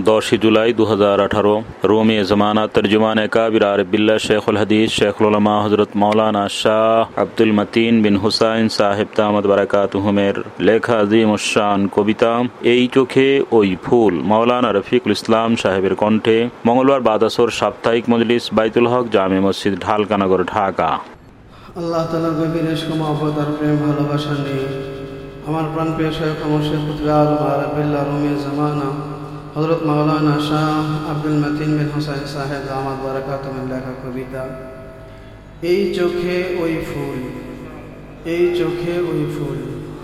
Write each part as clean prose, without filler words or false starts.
10 জুলাই 2018 রুমি জমানা তর্জমান কাবির আরবিল্লাহ শেখুল হাদিস শেখুল উলামা হযরত মাওলানা শাহ আব্দুল মতিন বিন হুসাইন সাহেব দামাত বারাকাতুহুমের লেখা আযীমুশ শান কবিতা এই চোখে ওই ফুল মাওলানা রফিকুল ইসলাম সাহেবের কণ্ঠে মঙ্গলবার বাদ আসর সাপ্তাহিক মজলিস বাইতুল হক জামে মসজিদ ঢালকানগর ঢাকা। আল্লাহ তাআলার গভীর ইশক মহব্বত আর প্রেম ভালোবাসা নিয়ে আমার প্রাণপ্রিয় শেখ মুর্শিদ কুতুবে আলম আরবিল্লাহ রুমি জামানা হযরত মাওলানা শাহ আব্দুল মতিন বিন হুসাইন সাহেব দামাত বারাকাতুহুমের লেখা কবিতা এই চোখে ওই ফুল, এই চোখে ওই ফুল।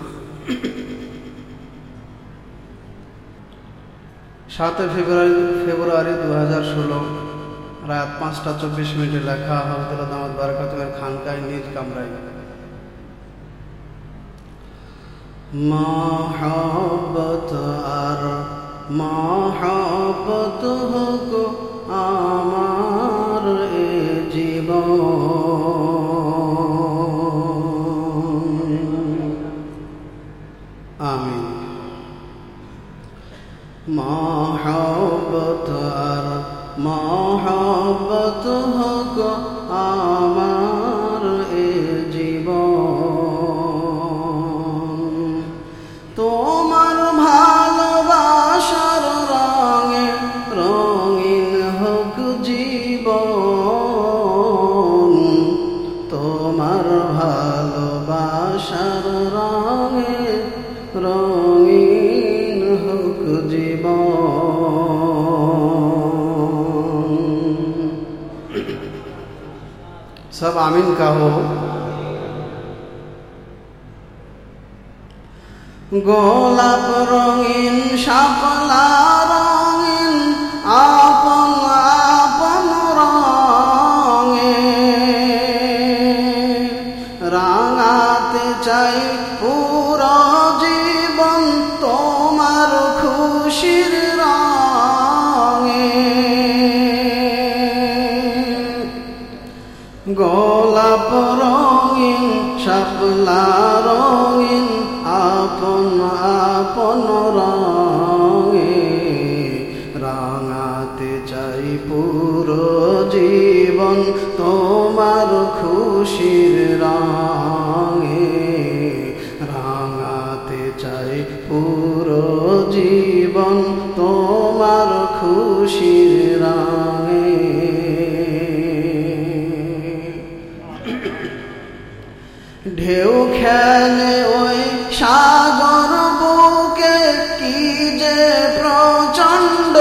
7 ফেব্রুয়ারি 2016 রাত 5:24 লেখা হযরত দামাত বারাকাতুহুমের খানকায় নিজ কামরায়। মহব্বত আর মহব্বত হোক আমার এ জীবন, আমিন। মহব্বত আর মহব্বত হোক আমার এ জীবন, তোমার ভালোবাসার রঙে রঙিন হোক জীবন, তোমার ভালোবাসার রঙে রঙিন হোক জীবন। সব আমিন কাহো। গোলাপ রঙিন শাপলা রঙিন আপন আপন রঙে রাঙাতে চাই পুরো জীবন তোমার খুশির রঙে। গোলাপ রঙিন শাপলা রঙিন আপন আপন রঙে রাঙাতে চাই পুরো জীবন তোমার খুশির রঙে, রাঙাতে চাই পুরো জীবন তোমার খুশির রঙে। ঢেউ খেলে ওই সাগর বুকে কি যে প্রচণ্ড,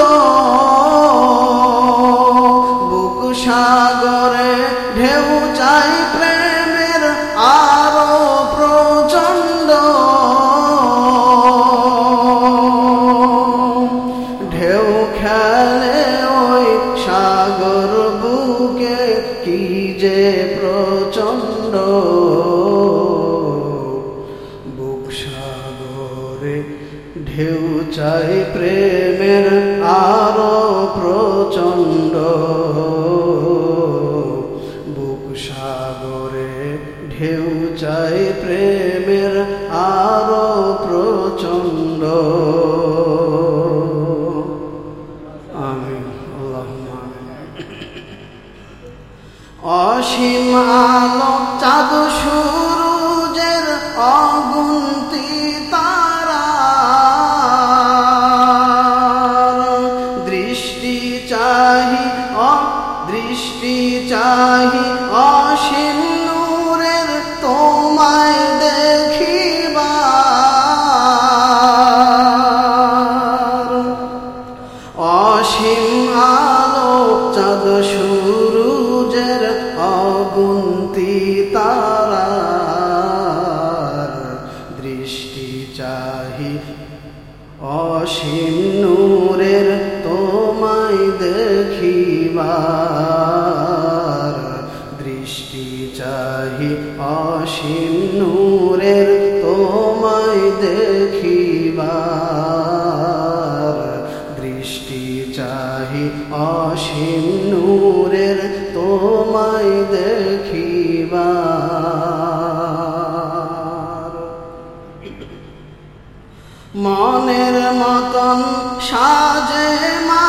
বুক সাগরে ঢেউ চাই প্রেমের আরো প্রচণ্ড। ঢেউ খেলে ওই সাগর বুকে কি যে প্রচণ্ড, বুক সাগরে ঢেউ চাই প্রেমের আরো প্রচণ্ড, বুক সাগরে ঢেউ চাই প্রেমের আরো প্রচণ্ড, আমিন আল্লাহুম্মা আমিন। অসীম আলো চাঁদ সূরজের অগুন্তি তারার দৃষ্টি চাহি দৃষ্টি চাহি অসীম নূরের তোমায় দেখিবার। অসীম আলো চাঁদ সূরজের অগুন্তি তারার দৃষ্টি চাহি অসীম নূরের তোমায় দেখিবার। দৃষ্টি চাহি অসীম নূরের তোমায় দেখিবার। দৃষ্টি চাহি অসীম নূরের তোমায় দেখিবার। মনের মতন সাজে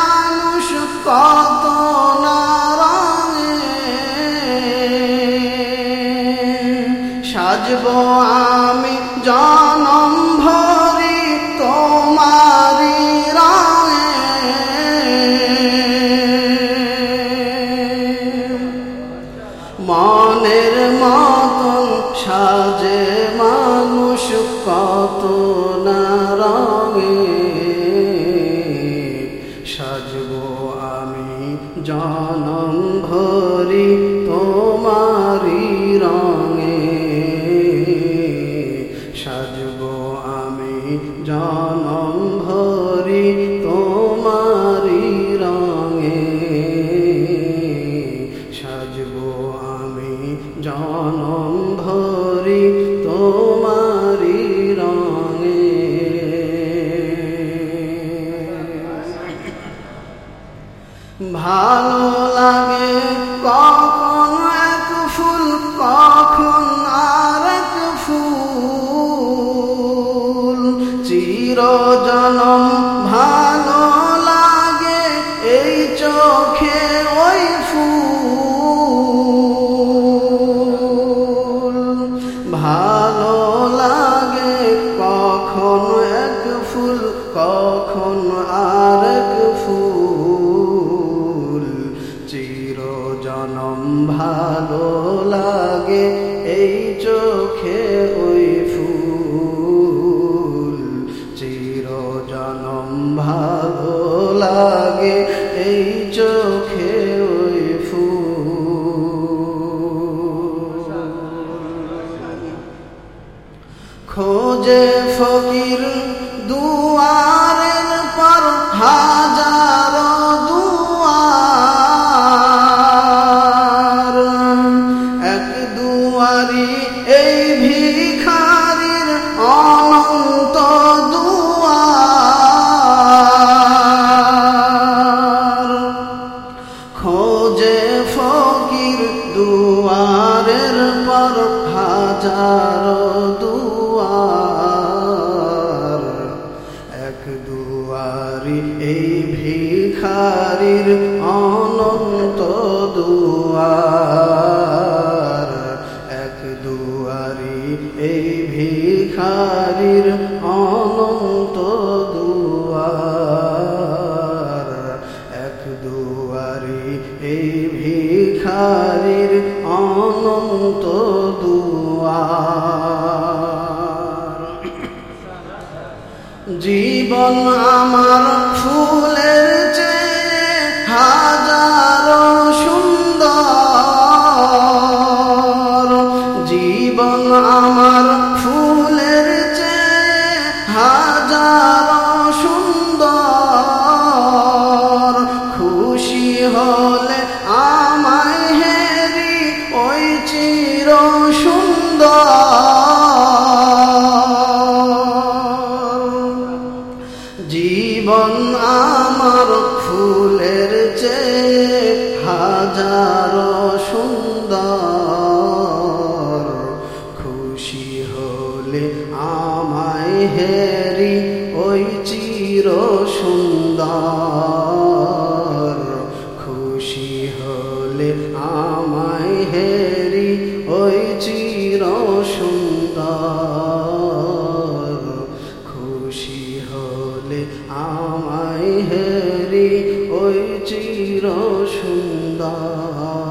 জনম ভরি তোমারি রঙে সাজবো আমি জনম ভরি তোমারি রঙে সাজবো আমি জনম ভরি তোমারি রঙে ভালো লাগে কখন এক ফুল কখন আরেক ফুল চিরজনম ভালো লাগে এই চোখে ওই ফুল ভালো লাগে কখন এক ফুল কখন আরেক ফুল চিরজনম ভালো লাগে এই চোখে ওই ফুল চিরজনম ভালো লাগে এই চোখে ওই ফুল খোঁজে ফকির দুয়ারের পর হাজারো দুয়ার এক দুয়ারি এই ভিখারির অনন্ত দুয়ার খোঁজে ফকির দুয়ারের পর হাজারো দুয়ার এক দুয়ারি এই ভিখারির অনন্ত দুয়ার এক দুয়ারি এই ভিখারির অনন্ত দুয়ার এক দুয়ারি এই ভিখারির অনন্ত দুয়ার জীবন আমার ফুলের চেয়ে হাজারো সুন্দর জীবন আমার ফুলের চেয়ে হাজারো সুন্দর খুশি হলে আমায় হেরি ওই চির সুন্দর জীবন আমার ফুলের চেয়ে হাজারো সুন্দর খুশি হলে আমায় হেরি ওই চির সুন্দর খুশি হলে আমায় হেরি ওই চির সুন্দর খুশি হলে আমায় হেরি ওই চির সুন্দর